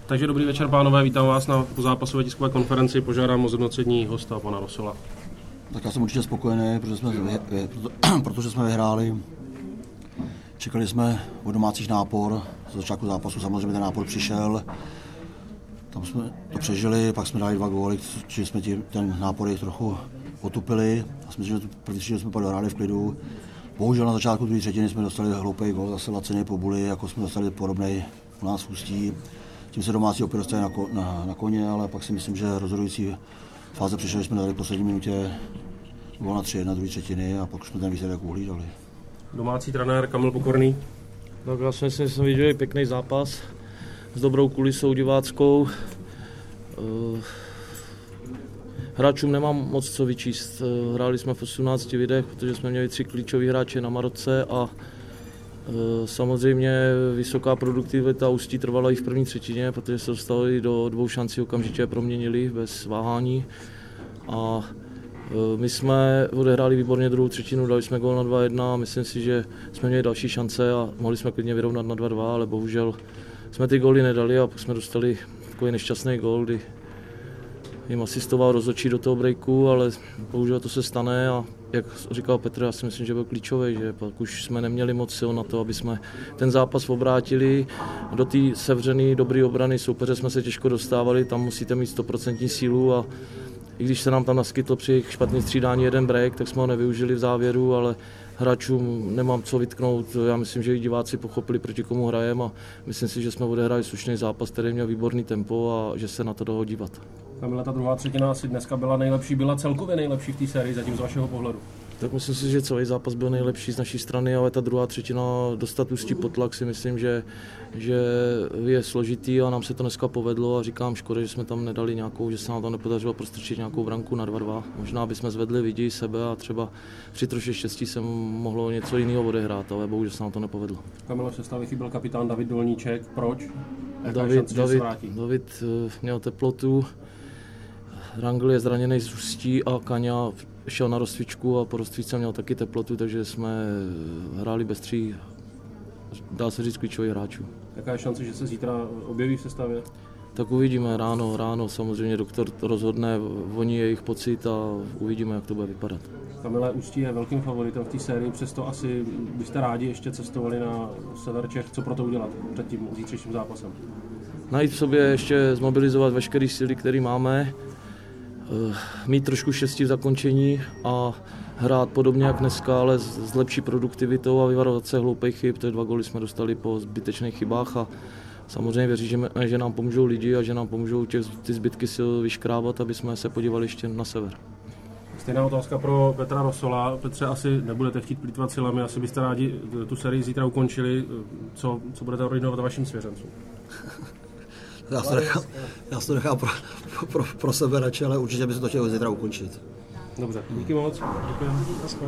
Takže dobrý večer, pánové, vítám vás na pozápasové tiskové konferenci, požádám o zhodnocení hosta, pana Rosola. Tak já jsem určitě spokojený, protože jsme vyhráli. Čekali jsme od domácích nápor, z začátku zápasu samozřejmě ten nápor přišel. Tam jsme to přežili, pak jsme dali 2 góly, čiže jsme ten nápor jich trochu otupili. A myslím, že první třetinu jsme pak dohráli v klidu. Bohužel na začátku druhé třetiny jsme dostali hloupý gól, zase lacený po buli, jako jsme dostali podobný u nás v Ústí. Tím se domácí opět dostali na koně, ale pak si myslím, že rozhodující fáze přišla, že jsme dali v poslední minutě gól na 3-1 druhé třetiny a pak jsme ten výsledek uhlídali. Domácí trenér Kamil Pokorný. Tak já si myslím, že jsme viděli pěkný zápas s dobrou kulisou diváckou. Hráčům nemám moc co vyčíst. Hráli jsme v 18 lidech, protože jsme měli 3 klíčoví hráče na Maroce a samozřejmě vysoká produktivita Ústí trvala i v první třetině, protože se dostali do 2 šancí, okamžitě proměnili bez váhání. A my jsme odehráli výborně druhou třetinu, dali jsme gól na 2-1 a myslím si, že jsme měli další šance a mohli jsme klidně vyrovnat na 2-2, ale bohužel jsme ty góly nedali a pak jsme dostali takový nešťastný gól, kdy jim asistoval rozhodčí do toho breaku, ale bohužel to se stane a jak říkal Petr, já si myslím, že byl klíčový, že pak už jsme neměli moc sil na to, aby jsme ten zápas obrátili. Do té sevřené dobré obrany soupeře jsme se těžko dostávali, tam musíte mít 100% sílu a i když se nám tam naskytl při jejich špatný střídání jeden break, tak jsme ho nevyužili v závěru, ale hráčům nemám co vytknout. Já myslím, že i diváci pochopili, proti komu hrajeme a myslím si, že jsme odehráli slušný zápas, který měl výborný tempo a že se na to dalo dívat. Kamile, ta druhá třetina asi dneska byla nejlepší, byla celkově nejlepší v té sérii, zatím z vašeho pohledu? Tak myslím si, že celý zápas byl nejlepší z naší strany, ale ta druhá třetina dostat Ústí pod tlak si myslím, že je složitý a nám se to dneska povedlo a říkám škoda, že jsme tam nedali nějakou, že se nám tam nepodařilo prostrčit nějakou branku na 2-2. Možná bychom zvedli lidi, sebe a třeba při troši štěstí se mohlo něco jiného odehrát, ale bohužel se nám to nepovedlo. Kamile, v sestavě chyběl kapitán David Dolníček, proč? David měl teplotu, Rangel je zraněný z Ústí a Kaňa šel na rozcvičku a po rozcvičce měl taky teplotu, takže jsme hráli bez 3, dá se říct, klíčových hráčů. Jaká je šance, že se zítra objeví v sestavě? Tak uvidíme ráno samozřejmě doktor rozhodne, voní jejich pocit a uvidíme, jak to bude vypadat. Kamile, Ústí je velkým favoritem v té sérii, přesto asi byste rádi ještě cestovali na sever Čech. Co pro to udělat před tím zítřejším zápasem? Najít v sobě ještě zmobilizovat veškeré síly, které máme, mít trošku štěstí v zakončení a hrát podobně jak dneska, ale s lepší produktivitou a vyvarovat se hloupých chyb. Ty 2 góly jsme dostali po zbytečných chybách a samozřejmě věříme, že nám pomůžou lidi a že nám pomůžou ty zbytky sil vyškrábat, aby jsme se podívali ještě na sever. Stejná otázka pro Petra Rosola. Petře, asi nebudete chtít plýtvat silami, asi byste rádi tu sérii zítra ukončili. Co budete ordinovat vašim svěřencům? Já to nechám pro sebe radši, ale určitě by se to chtělo zítra ukončit. Dobře, díky moc. Děkujeme.